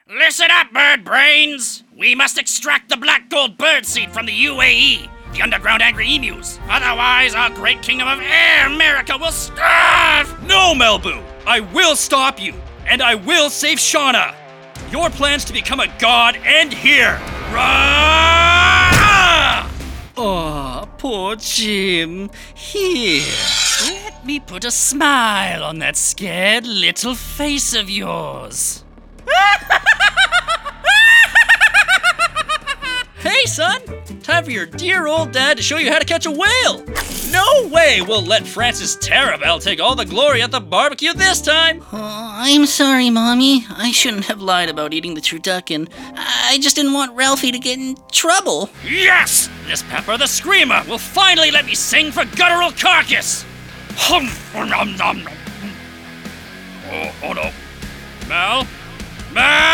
Listen up, bird brains! We must extract the black gold bird seed from the UAE, the underground angry emus. Otherwise, our great kingdom of air, America, will starve! No, Melbu! I will stop you, and I will save Shauna! Your plans to become a god end here! Rah! Oh, poor Jim. Here, let me put a smile on that scared little face of yours. Hey, son! Time for your dear old dad to show you how to catch a whale! No way we'll let Francis Tarabell take all the glory at the barbecue this time! I'm sorry, Mommy. I shouldn't have lied about eating the turducken. I just didn't want Ralphie to get in trouble. Yes! This Pepper the Screamer will finally let me sing for guttural carcass! Oh no. Mel? Mel?